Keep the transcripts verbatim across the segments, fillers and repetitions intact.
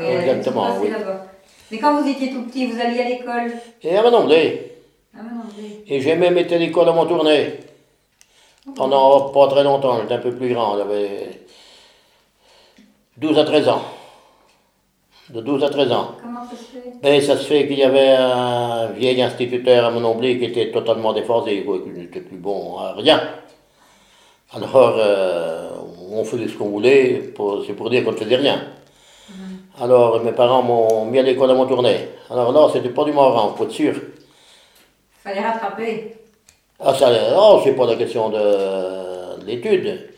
Exactement, oui. Là-bas. Mais quand vous étiez tout petit, vous alliez à l'école? Et à Manomblé. À Manomblé. Et j'ai même été à l'école à Montournai. Pendant pas très longtemps, j'étais un peu plus grand, j'avais douze à treize ans. De douze à treize ans. Comment ça se fait? Ben, ça se fait qu'il y avait un vieil instituteur à Manomblé qui était totalement déphasé, quoi, qui n'était plus bon à rien. Alors, euh, on faisait ce qu'on voulait, pour- c'est pour dire qu'on ne faisait rien. Mm. Alors, mes parents m'ont mis à l'école à Montournai. Alors là, c'était pas du marrant, faut être sûr. Fallait rattraper. Ah, ça, oh, c'est pas la question de, de l'étude.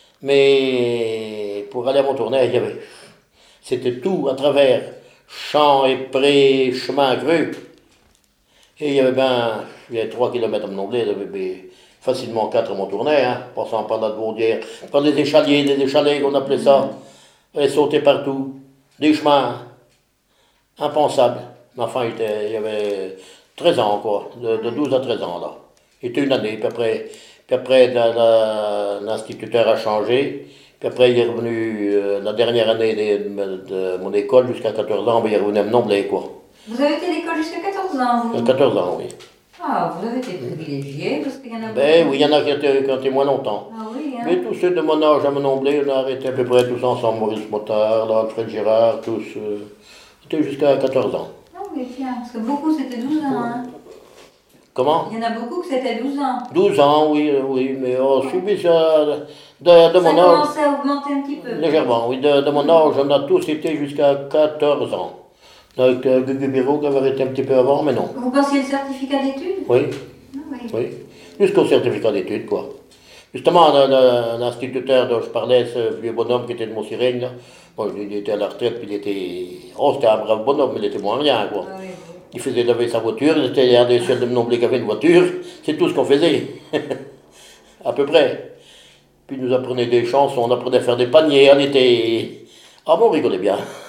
Mais pour aller à Montournai, il y avait, c'était tout à travers champs et prés, chemins creux. Et il y avait ben, il y avait trois kilomètres à Montomblé, il y avait ben, facilement quatre à Montournai, hein, passant par la Baudière, par les échaliers, les échalets qu'on appelait ça. Et sauter partout, des chemins impensables. Mais enfin, il, était, il y avait treize ans quoi, de, de douze à treize ans là. C'était une année, puis après, puis après la- la- l'instituteur a changé, puis après il est revenu, euh, la dernière année de, de- de mon école, jusqu'à quatorze ans, ben, il est revenu à Montomblé quoi. Vous avez été à l'école jusqu'à quatorze ans, vous? À quatorze ans, oui. Ah, vous avez été privilégié, parce qu'il y en a Ben beaucoup. oui, il y en a qui étaient, qui ont été moins longtemps. Ah oui, hein? Mais tous ceux de mon âge à Montomblé, on a arrêté à peu près tous ensemble, Maurice Motard, là, Alfred Girard, tous, euh, c'était jusqu'à quatorze ans. Non, mais tiens, parce que beaucoup c'était douze ans, hein? Comment? Il y en a beaucoup que c'était douze ans. douze ans, oui, euh, oui, mais oh, suivi ça de, de, de Ça mon âge, commençait à augmenter un petit peu. légèrement, oui, de, de mon âge, on a tous été jusqu'à quatorze ans. Avec euh, Gugu Biro qui avait arrêté un petit peu avant, mais non. Vous pensiez le certificat d'études? Oui, Ah oui. oui, jusqu'au certificat d'études, quoi. Justement, le- le- l'instituteur dont je parlais, ce vieux bonhomme qui était de Montsirègne, là, bon, il était à la retraite, puis il était, oh, c'était un brave bonhomme, mais il était moins rien, quoi. Ah oui, oui. Il faisait laver sa voiture, il était un des seuls de Montomblé qui avait une voiture, c'est tout ce qu'on faisait, à peu près. Puis il nous apprenait des chansons, on apprenait à faire des paniers, on était... Ah bon, on rigolait bien.